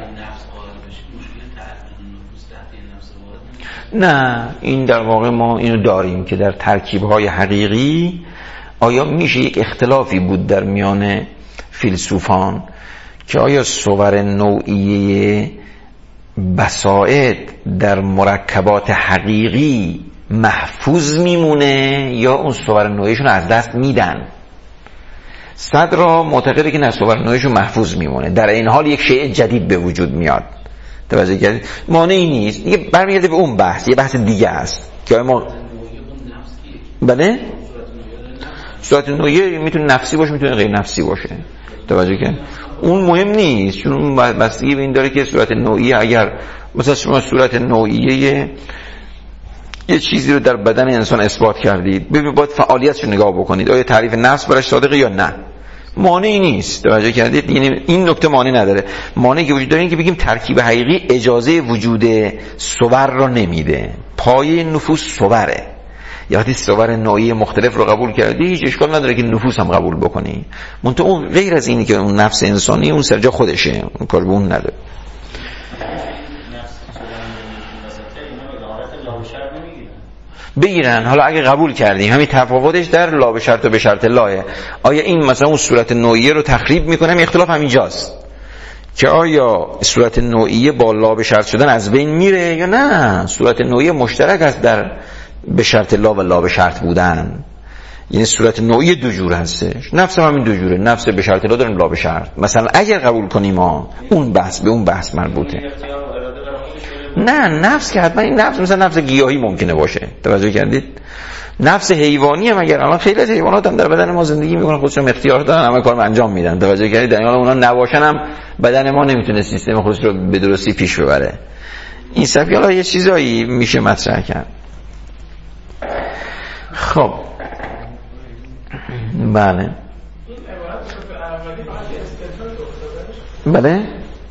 نه، این در واقع ما اینو داریم که در ترکیب‌های حقیقی آیا میشه یک اختلافی بود در میان فیلسوفان که آیا صور نوعیه بساط در مرکبات حقیقی محفوظ میمونه یا اون صور نوعیشون از دست میدن. صدر معتقده که نه صور نوعیشون محفوظ میمونه، در این حال یک شیء جدید به وجود میاد. توجه کردید؟ مانعی نیست. دیگه برمیگرده به اون بحث، یه بحث دیگه است که ما بله صورت نوعی میتونه نفسی باشه، میتونه غیر نفسی باشه. توجه کردید؟ اون مهم نیست، چون اون بستگی به این داره که صورت نوعی اگر مثلا شما صورت نوعیه یه چیزی رو در بدن انسان اثبات کردید، ببینید باید فعالیتش رو نگاه بکنید، آیا تعریف نفس برش صادقه یا نه. مانعی نیست. توجه کردید؟ یعنی این نکته مانع نداره. مانعی که وجود داره این که بگیم ترکیب حقیقی اجازه وجود صور رو نمیده. پایه نفوس صوره. یا وقتی صور نوعی مختلف رو قبول کردی هیچ اشکال نداره که نفوس هم قبول بکنی. منتها اون غیر از اینی که اون نفس انسانی اون سرجا خودشه، اون کار به اون نداره. بگیرن. حالا اگه قبول کردیم همین تفاوتش در لا به شرط و به شرط لاه، آیا این مثلا اون صورت نوعیه رو تخریب میکنه؟ اختلاف همینجاست که آیا صورت نوعیه با لا به شرط شدن از بین میره یا نه. صورت نوعیه مشترک است در به شرط لا و لا به شرط بودن. یعنی صورت نوعیه دو جور هستش، نفس هم همین دو جوره، نفس به شرط لا داریم، لا به شرط. مثلا اگر قبول کنیم ما اون بحث به اون بحث مربوطه. نه نفس که حتما این نفس مثلا نفس گیاهی ممکنه باشه. توجه کردید؟ نفس حیوانی هم اگر الان خیلی از حیوانات هم در بدن ما زندگی میکنن، خودشون اختیار دارن، همه کارو انجام میدن. توجه کردید؟ در حال اونا نباشن هم بدن ما نمیتونه سیستم خودش رو به درستی پیش ببره. این سبک حالا یه چیزایی میشه مطرح کرد. خب بله بله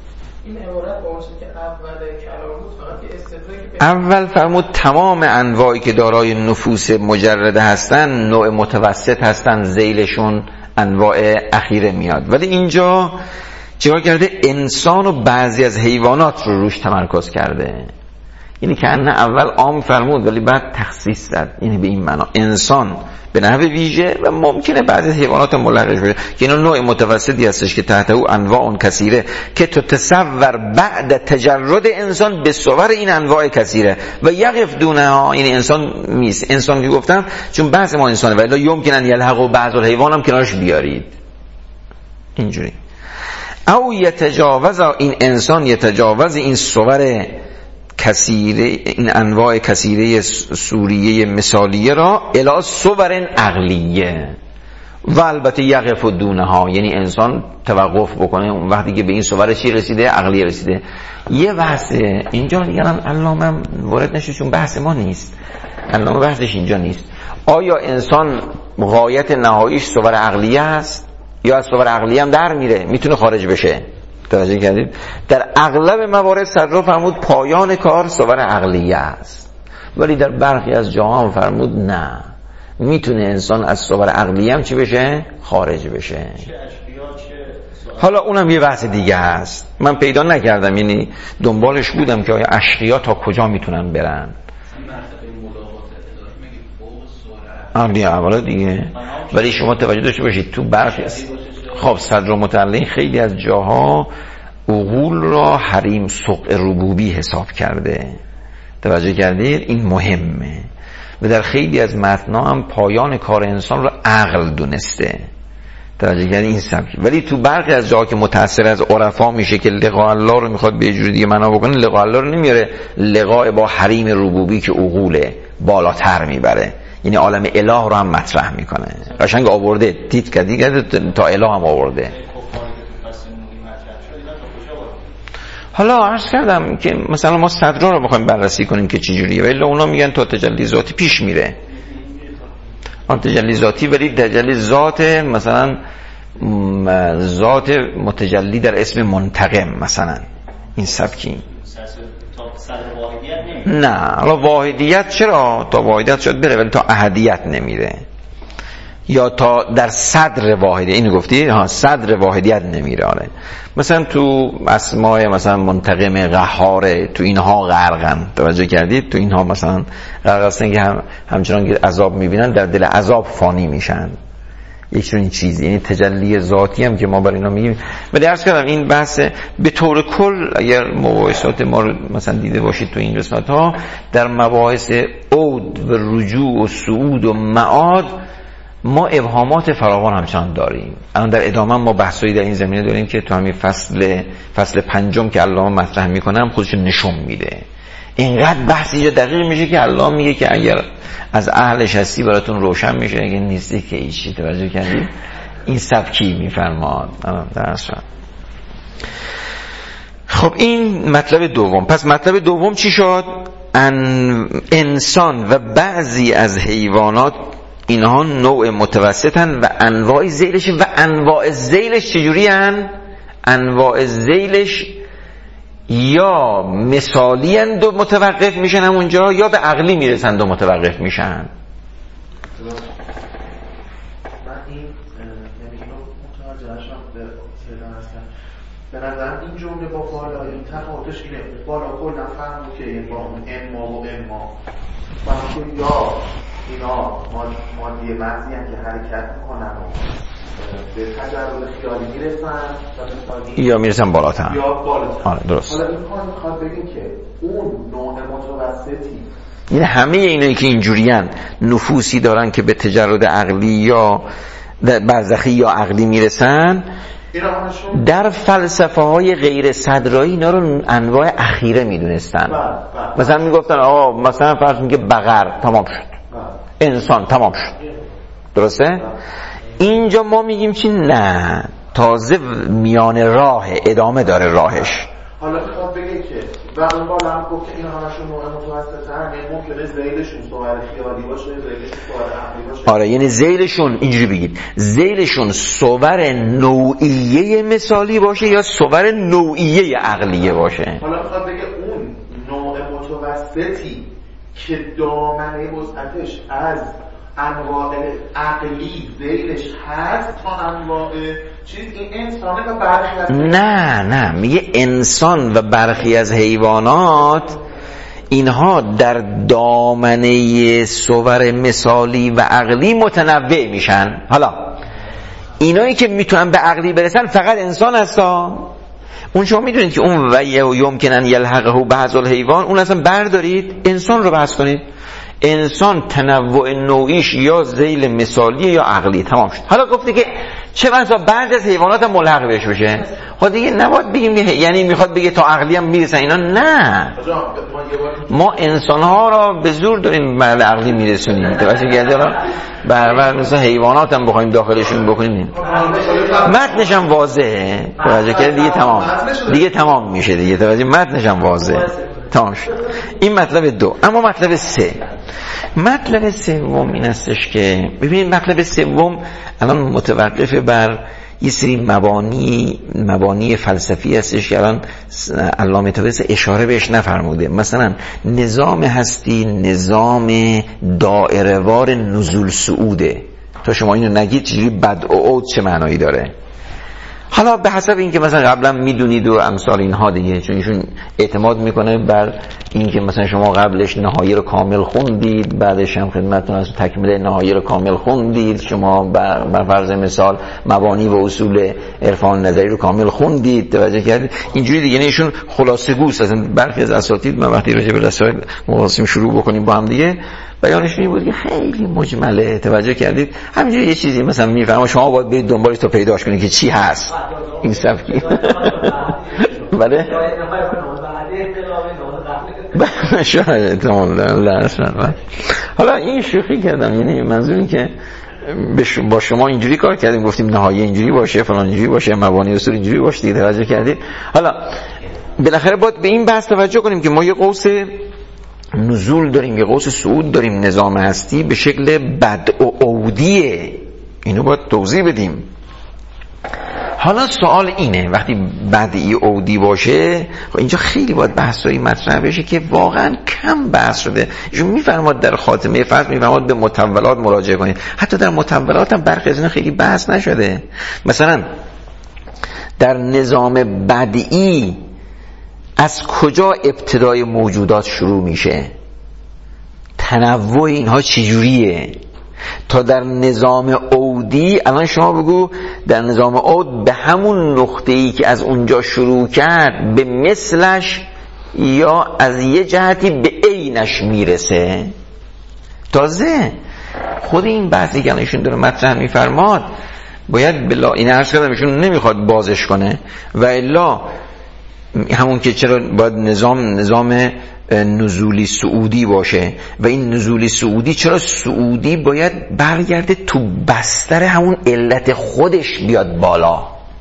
اول فرمود تمام انواعی که دارای نفوس مجرده هستن نوع متوسط هستن، ذیلشون انواع اخیره میاد. ولی اینجا چیکار کرده؟ انسان و بعضی از حیوانات رو روش تمرکز کرده. یعنی که نه اول عام فرمود ولی بعد تخصیص زد. یعنی به این معنا انسان به نحو ویژه و ممکنه بعضی از حیوانات ملحقش بشه که اینا نوع متوسطی هستش که تحت او انواع کثیره که تتصور بعد تجرد انسان به صور این انواع کثیره و یقف دونها. یعنی انسان میست. انسان که گفتم چون بعض ما انسانه ولی یمکنن یلحق و بعض الحیوان هم کنارش بیارید اینجوری. او یتجاوز این انسان یتجاوز این صور کثیره، این انواع کثیره سوریه مثالیه را الی صور عقلیه و البته یقف دونها. یعنی انسان توقف بکنه اون وقتی که به این صور چی رسیده؟ عقلیه رسیده. یه بحثه اینجا دیگه علامه وارد نشه چون بحث ما نیست، علامه بحثش اینجا نیست. آیا انسان غایت نهاییش صور عقلیه است یا از صور عقلیه هم در میره میتونه خارج بشه؟ توجه کردید؟ در اغلب موارد صدر فرمود پایان کار صور عقلیه است، ولی در برخی از جاها فرمود نه، میتونه انسان از صور عقلیه هم چی بشه؟ خارج بشه. حالا اونم یه بحث دیگه است، من پیدا نکردم، یعنی دنبالش بودم که آیا اشقیا تا کجا میتونن برن. عقلیه اولا دیگه. ولی شما توجه داشته باشید تو برخی خب صدر متعلق خیلی از جاها عقول را حریم سوق ربوبی حساب کرده. توجه کردید؟ این مهمه. و در خیلی از متن‌ها هم پایان کار انسان را عقل دونسته. توجه کردید؟ این سبک. ولی تو برخی از جاها که متأثر از عرفا میشه که لقاء الله رو میخواد به جوری دیگه معنا بکنه، لقاء الله رو نمیاره لقاء با حریم ربوبی که عقوله بالاتر میبره، یعنی عالم اله رو هم مطرح میکنه. قشنگ آورده دید که دیگه تا اله هم آورده. حالا عرض کردم که مثلا ما صدرا رو بخوایم بررسی کنیم که چی جوریه، ولی اونا میگن تا تجلی ذاتی پیش میره. آن تجلی ذاتی ولی تجلی ذات مثلا ذات متجلی در اسم منتقم مثلا این سبکی. نه حالا واحدیت چرا؟ تا واحدیت شد بره ولی تا احدیت نمیره، یا تا در صدر واحدیت. اینو گفتی؟ ها صدر واحدیت نمیره. آره مثلا تو اسماء مثلا منتقم قهار تو اینها غرقن. توجه کردید؟ تو اینها مثلا غرق هستن که هم همچنان که عذاب میبینن در دل عذاب فانی میشن، یک چنین چیزی. یعنی تجلی ذاتی هم که ما برای اینا میگیم. ولی عرض کردم این بحث به طور کل اگر مباحثات ما رو مثلا دیده باشید تو این قسمت ها در مباحث عود و رجوع و صعود و معاد ما ابهامات فراوان همچنان داریم. الان در ادامه ما بحثایی در این زمینه داریم که تو همین فصل فصل پنجم که علامه مطرح میکنم خودش نشون میده. اینقدر بحث اینجا دقیق میشه که علامه میگه که اگر از اهلش هستی براتون روشن میشه، اگه نیستی که هیچی. توجه کردید؟ این سبکی میفرماد درست. خب این مطلب دوم. پس مطلب دوم چی شد؟ ان انسان و بعضی از حیوانات اینها نوع متوسطن و انواع ذیلش. و انواع ذیلش چجوری هن؟ انواع ذیلش یا مثالی هند و متوقف میشن همونجا، یا به عقلی میرسند و متوقف میشن. به نظرم این جمله با بالا این تفاوتش اینه. بالا کل نفهمو که این با اون اما و اما فهمو که یا اینا مادی مغزی هم که حرکت میکنن و به تجربه خیالی میرسن یا میرسن بالاتر یا بالاتر. آره درست. حالا این کار میخواد بگیم که اون نوع متوسطی، یعنی همه اینایی که اینجورین نفوسی دارن که به تجرد عقلی یا برزخی یا عقلی میرسن، در فلسفه های غیر صدرایی اینا رو انواع اخیره میدونستن. مثلا میگفتن آقا مثلا فرض میگه بقر تمام شد، انسان تمام شد، درسته؟ اینجا ما میگیم چی؟ نه، تازه میان راه، ادامه داره راهش. حالا میخواد بگه که و اون بالا هم گفت که این همشون نوع متوسطه هم، یعنی ممکنه ذیلشون صور خیالی باشه، ذیلشون صور عقلی باشه. آره، یعنی ذیلشون اینجوری بگید، ذیلشون صور نوعیه مثالی باشه یا صور نوعیه عقلیه باشه. حالا میخواد بگه اون نوع متوسطی که دامنه وسعتش از انواع عقلی ذیلش هست تا انواع چیز، این انسانه و برخی از نه نه میگه انسان و برخی از حیوانات اینها در دامنه صور مثالی و عقلی متنوع میشن. حالا اینایی که میتونن به عقلی برسن فقط انسان هستا. اون شما میدونید که اون و یمکنن یلحقه بعض الحیوان، اون اصلا بردارید انسان رو بحث کنید. انسان تنوع نوعیش یا ذیل مثالی یا عقلی، تمام شد. حالا گفته که چه بسا بعد از حیوانات هم ملحق بهش بشه. خب دیگه نباید بگیم یعنی میخواد بگه تا عقلی هم میرسن اینا. نه، ما انسان ها را به زور داریم بعد عقلی میرسونیم. توجه کردید؟ برابر مثلا حیوانات هم بخوایم داخلشون بکنیم، متنش هم واضحه. توجه کردید؟ دیگه تمام دیگه تمام میشه دیگه. توجه، متنش هم واضحه، تمام شد. این مطلب دو. اما مطلب سه، مطلب سوم این استش که ببینید مطلب سوم الان متوقف بر یه سری مبانی مبانی فلسفی هستش که الان علامه طباطبایی اشاره بهش نفرموده. مثلا نظام هستی نظام دایره‌وار نزول صعوده. تا شما اینو نگید چجوری بدء و عود چه معنایی داره. حالا به حسب اینکه مثلا قبلا میدونید و امثال اینها دیگه، چون ایشون اعتماد میکنه بر اینکه مثلا شما قبلش نهایی رو کامل خوندید، بعدش هم خدمتتون از تکمیل نهایی رو کامل خوندید، شما بر فرض مثال مبانی و اصول عرفان نظری رو کامل خوندید. توجه کردید؟ اینجوری دیگه. ایشون خلاصه گوست. اصلا برخی از اساتید من وقتی راجع به رسائل مقاسم شروع بکنیم با هم دیگه، بیانش این بود که خیلی مجمله. توجه کردید؟ همینجوری یه چیزی مثلا میفهمم، شما باید برید دنبالش تا پیداش کنید که چی هست این سبکی. بله شاید تمام درست. حالا این شوخی کردم، یعنی منظور این که با شما اینجوری کار کردیم، گفتیم نهایی اینجوری باشه، فلان اینجوری باشه، مبانی اصول اینجوری باشه دیگه. توجه کردید؟ حالا بالاخره باید به این بحث توجه کنیم که ما یه قوس نزول داریم، یه قوس صعود داریم، نظام هستی به شکل بدء و عودیه. اینو باید توضیح بدیم. حالا سوال اینه وقتی بدئی عودی باشه، خب اینجا خیلی باید بحثایی مطرح بشه که واقعا کم بحث شده. ایشون میفرماد در خاتمه فصل میفرماد به متولات مراجعه کنید. حتی در متولات هم برخی از اینا خیلی بحث نشده. مثلا در نظام بدئی از کجا ابتدای موجودات شروع میشه، تنوع اینها چجوریه، تا در نظام عودی الان شما بگو در نظام عود به همون نقطه‌ای که از اونجا شروع کرد به مثلش یا از یه جهتی به عینش میرسه. تازه خود این بحثی که ایشون داره مطرح میفرماد باید بلا این عرض کردم ایشون نمیخواد بازش کنه و الا همون که چرا باید نظام نظام نزولی سعودی باشه و این نزولی سعودی چرا سعودی باید برگرده تو بستر همون علت خودش بیاد بالا.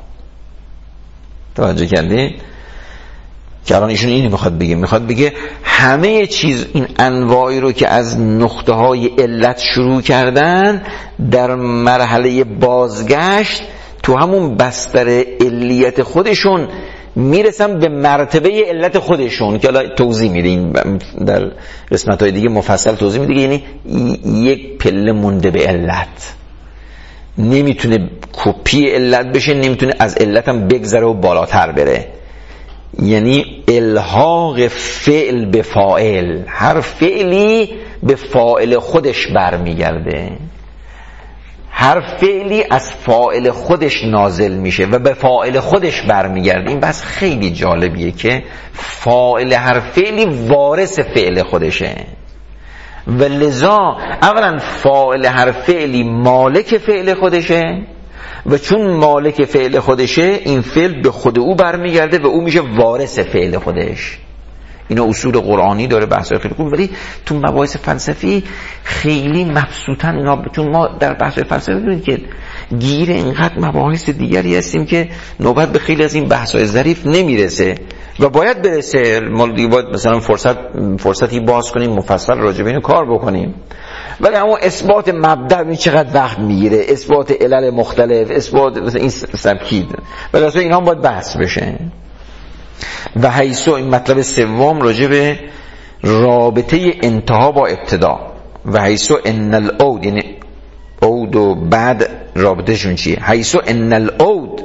توجه کردید که الان ایشون اینی میخواد بگه، میخواد بگه همه چیز این انواعی رو که از نقطه های علت شروع کردن در مرحله بازگشت تو همون بستر علیت خودشون میرسن به مرتبه علت خودشون که الان توضیح میده، این در قسمت های دیگه مفصل توضیح میده. یعنی یک پله مونده به علت، نمیتونه کپی علت بشه، نمیتونه از علت هم بگذره و بالاتر بره. یعنی الحاق فعل به فاعل، هر فعلی به فاعل خودش برمیگرده، هر فعلی از فاعل خودش نازل میشه و به فاعل خودش برمیگرده. این بس خیلی جالبیه که فاعل هر فعلی وارث فعل خودشه و لذا اولا فاعل هر فعلی مالک فعل خودشه و چون مالک فعل خودشه این فعل به خود او برمیگرده و او میشه وارث فعل خودش. اینا اصول قرآنی داره، بحثای خیلی خوب، ولی تو مباحث فلسفی خیلی مبسوطن اینا. چون ما در بحثای فلسفی ببینید که گیر اینقدر مباحث دیگری هستیم که نوبت به خیلی از این بحثای ظریف نمیرسه و باید برسه. ما باید مثلا فرصت فرصتی باز کنیم مفصل راجع به اینو کار بکنیم، ولی اما اثبات مبدأ این چقدر وقت میگیره، اثبات علل مختلف، اثبات مثلا این سبکی، ولی اصلا اینا هم باید بحث بشه. و حیث این مطلب سوم راجع به رابطه انتها با ابتدا. و حیث ان الاود، یعنی عود و بعد رابطهشون چیه؟ حیث ان الاود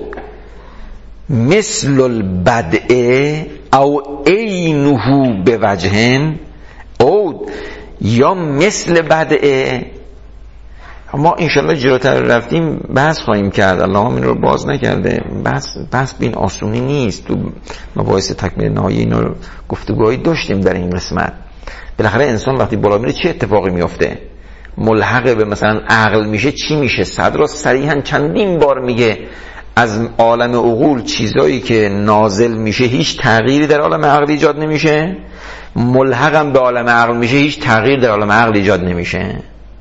مثل البدء او عینه بوجه، عود یا مثل بدء. ما انشالله جلوتر رفتیم بحث خواهیم کرد، الله هم این رو باز نکرده. بحث بحث بین آسونی نیست. تو مباحث تکمیل نهایی اینا رو گفتگوهایی داشتیم در این قسمت. بالاخره انسان وقتی بالا میره چه اتفاقی میفته؟ ملحق به مثلا عقل میشه چی میشه؟ صدر صریحا چندین بار میگه از عالم عقول چیزایی که نازل میشه هیچ تغییری در عالم عقل ایجاد نمیشه، ملحقم به عالم عقل میشه هیچ تغییر در عالم عقل ایجاد نمیشه.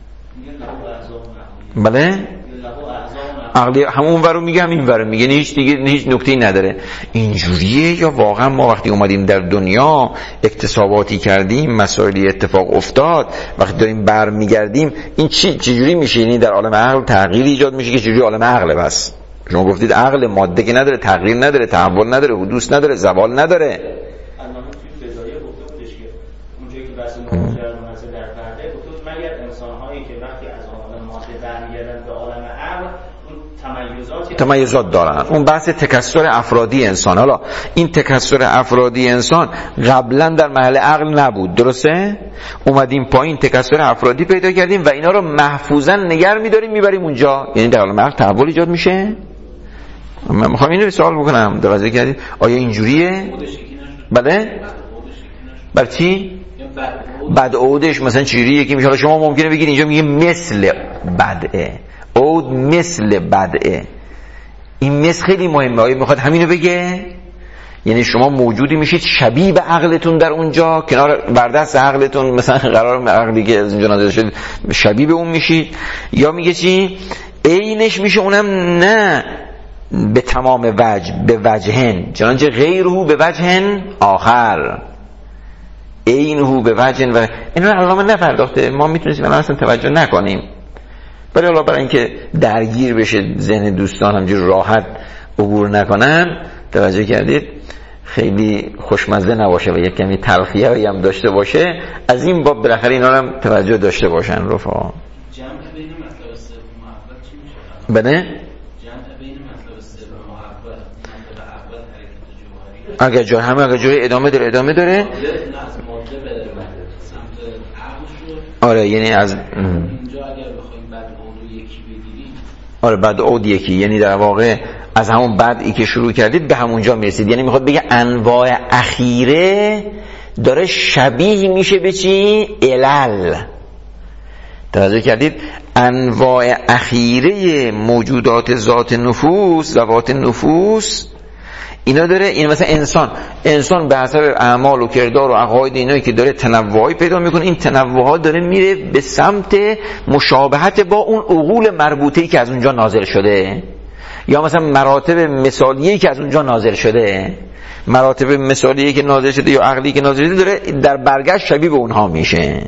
بله عقلی همون ورو میگه هم این ورو میگه، هیچ دیگه هیچ نکته‌ای نداره. اینجوریه یا واقعا ما وقتی اومدیم در دنیا اکتساباتی کردیم، مسائلی اتفاق افتاد، وقتی داریم برمیگردیم این چی چجوری میشه؟ یعنی در عالم عقل تغییری ایجاد میشه که چجوری عالم عقله؟ بس شما گفتید عقل ماده که نداره، تغییر نداره، تحول نداره، حدوث نداره، زوال نداره. تمایزات دارن. اون بحث تکثر افرادی انسان. حالا این تکثر افرادی انسان قبلا در محل عقل نبود، درسته؟ اومدیم پایین تکثر افرادی پیدا کردیم و اینا رو محفوظا نگر می‌داریم میبریم اونجا. یعنی در عالم عقل تحول ایجاد میشه. من میخوام اینو سوال بکنم، توجه کردید آیا اینجوریه؟ بله؟ بر چی؟ بعد عودش مثلا چجوریه که میشه؟ شما ممکنه بگید اینجا میگه مثل بدء، عود مثل بدء. این مثل خیلی مهمه. آیا میخواد همینو بگه؟ یعنی شما موجودی میشید شبیه به عقلتون در اونجا، کنار بردست عقلتون مثلا قرار عقلی که از اینجا نازل شد شبیه به اون میشید، یا میگه چی؟ عینش میشه اونم نه به تمام وجه، به وجهن، چنانچه غیره به وجهن آخر، عینه به وجهن. و اینا علامه نپرداخته، ما میتونستیم الان اصلا توجه نکنیم، ولی حالا برای اینکه درگیر بشه ذهن دوستان همجور راحت عبور نکنن، توجه کردید خیلی خوشمزه نباشه و یک کمی تلخیه هم داشته باشه، از این باب بالاخره اینا هم توجه داشته باشن. رفقا جمع بین مطلب سر و محبت چی میشه؟ بله؟ جمع بین مطلب سر و محبت، مطلب اول حرکت جوهری، اگر جای همه اگر جای ادامه داره ادامه داره نه از ماده به سمت عقل شد. آره یعنی از اینجا اگر بخوایم بعد اون یکی بگیریم، آره بعد اود یکی، یعنی در واقع از همون بعدی که شروع کردید به همونجا میرسید. یعنی میخواد بگه انواع اخیره داره شبیه میشه به چی؟ علل. توجه کردید؟ انواع اخیره موجودات ذات نفوس، ذوات نفوس اینا داره. این مثلا انسان انسان به حسب اعمال و کردار و عقاید اینایی که داره تنوعی پیدا میکنه، این تنوعات داره میره به سمت مشابهت با اون عقول مربوطه‌ای که از اونجا نازل شده، یا مثلا مراتب مثالیه‌ای که از اونجا نازل شده. مراتب مثالیه‌ای که نازل شده یا عقلی که نازل شده داره در برگشت شبیه به اونها میشه.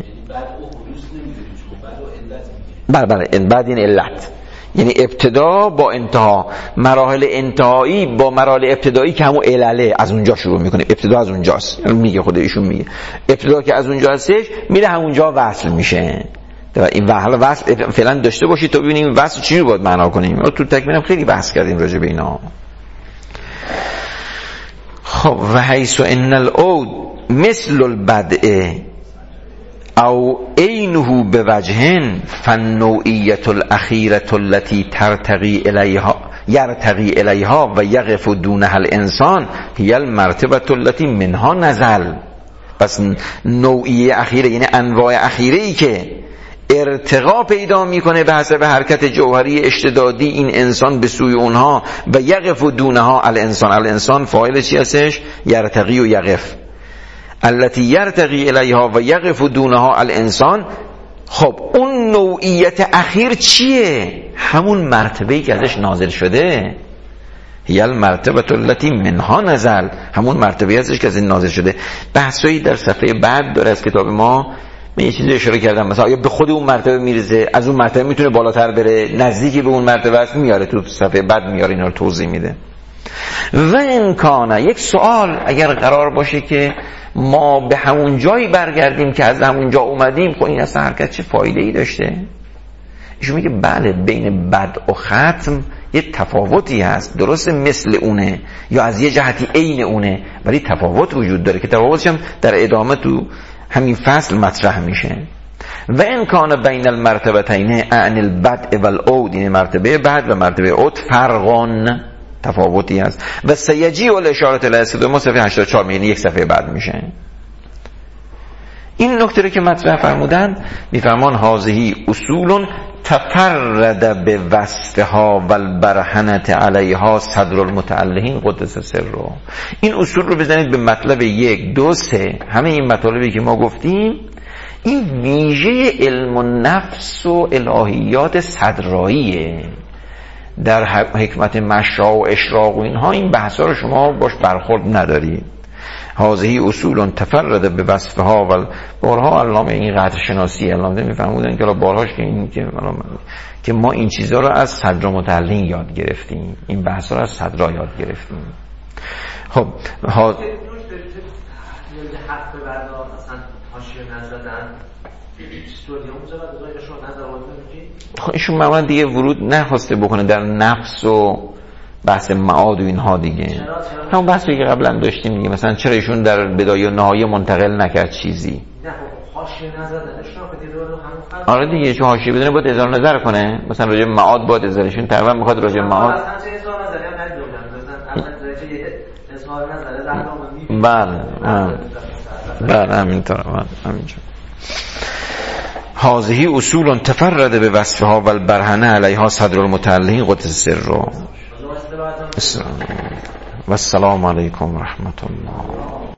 بله بله بعد این علت، یعنی ابتدا با انتها، مراحل انتهایی با مراحل ابتدایی که همون علله از اونجا شروع میکنه. ابتدا از اونجاست، میگه خود ایشون میگه ابتدا که از اونجا هستش میره همونجا وصل میشه. این حالا وصل فعلا داشته باشید تا ببینیم وصل چی رو باید معنا کنیم. تو تکمیلم خیلی بحث کردیم راجع به اینا. خب و حیث ان العود مثل البدء او عینه بوجه فالنوعیت الاخیره التي ترتقی الیها یرتقی الیها و یقف دونها الانسان هی المرتبه التي منها نزل. پس نوعیه اخیره یعنی انواع اخیره ای که ارتقا پیدا میکنه به حسب حرکت جوهری اشتدادی این انسان به سوی اونها، و یقف دونها الانسان. الانسان فاعل چی هستش؟ یرتقی و یقف. التي یرتقی الیها و یقف دونها الانسان. خب اون نوعیت اخیر چیه؟ همون مرتبه‌ای که ازش نازل شده. هی المرتبه التي منها نزل، همون مرتبه‌ای ازش که از این نازل شده. بحثایی در صفحه بعد داره از کتاب ما. من یه چیزی اشاره کردم، مثلا یا به خود اون مرتبه میرسه، از اون مرتبه میتونه بالاتر بره، نزدیکی به اون مرتبه است، میاره تو صفحه بعد میاره اینا رو توضیح میده. و امکانه یک سوال اگر قرار باشه که ما به همون جایی برگردیم که از همون جا اومدیم، خب این اصلا حرکت چه فایده ای داشته؟ ایشون میگه بله بین بدء و ختم یه تفاوتی هست، درسته مثل اونه یا از یه جهتی عین اونه، ولی تفاوت وجود داره که تفاوتش هم در ادامه تو همین فصل مطرح میشه. و امکان بین المرتبتین اعن البدء والعود، این مرتبه بعد و مرتبه عود فرقان، تفاوتی هست. و سیجی و الاشاره الی ما صفحه هشتاد و چهار، یعنی یک صفحه بعد میشه. این نکته رو که مطرح فرمودن میفرمان هذه اصول تفرد به وصفها و البرهنه علیها صدر المتعلهین قدس سره. این اصول رو بزنید به مطلب یک دو سه، همه این مطالبی که ما گفتیم این ویژه علم النفس و الهیات صدراییه. در حکمت مشا و اشراق و اینها این بحثا رو شما باش برخورد نداری. هذه اصول تفرد به وصفها و بارها علامه این قدر شناسی علامه میفهمودن که بارهاش که این که که ما این چیزا رو از صدر متعلین یاد گرفتیم، این بحثا رو از صدرا یاد گرفتیم. خب ها حق بردار اصلا حاشیه نزدن استودیو اونجا بعد از شما نظر آورده میگی. خب ایشون معمولا دیگه ورود نخواسته بکنه در نفس و بحث معاد و اینها دیگه. همون بحثی که قبلا داشتیم دیگه، مثلا چرا ایشون در بدایه و نهایه منتقل نکرد چیزی؟ نه حاشیه نزدنش رو بدید رو همون فرض. آره دیگه چون حاشیه بدونه باید اظهار نظر کنه، مثلا راجع به معاد باید اظهارشون تقریبا میخواد راجع به معاد اصلا چه اظهار نظری هم ندیدم، مثلا اصلا راجع اظهار نظر در نامه بله بله همینطوره همینجا. هذه اصول تفرد به وصفها و البرهنه علیها صدر المتعلهین قدس سره. و السلام علیکم و رحمت الله.